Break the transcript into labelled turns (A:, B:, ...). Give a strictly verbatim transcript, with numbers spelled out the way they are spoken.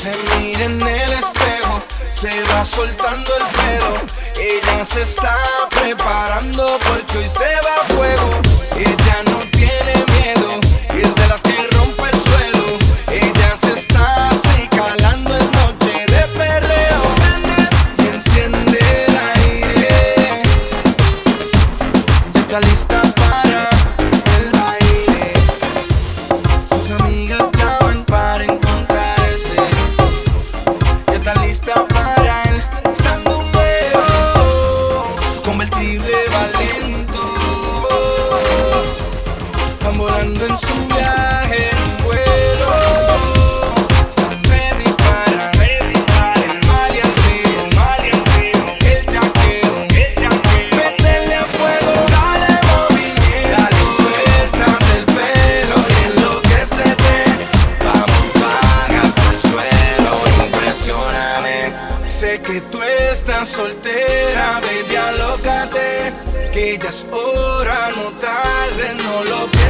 A: Se mira en el espejo, se va soltando el pelo. Ella se está preparando porque hoy se va a fuego. Ella no tiene miedo y es de las que rompe el suelo. Ella se está así calando en noche de perreo. Prende y enciende el aire. Ya está lista para el baile. Sus amigas llaman para encontrarse. Ya está lista para el sandungueo. Su convertible va lento. Van volando en su viaje en vuelo. Están ready para, ready para el maleanteo, maleanteo, el yaqueo, el yaqueo. Métele a fuego, dale movimiento, dale suéltate el pelo y enloquécete. Vamos, baja hasta el suelo, impresióname. Sé que tú estás soltera, baby, alócate, que ya es hora, no tarde, no lo pierdas.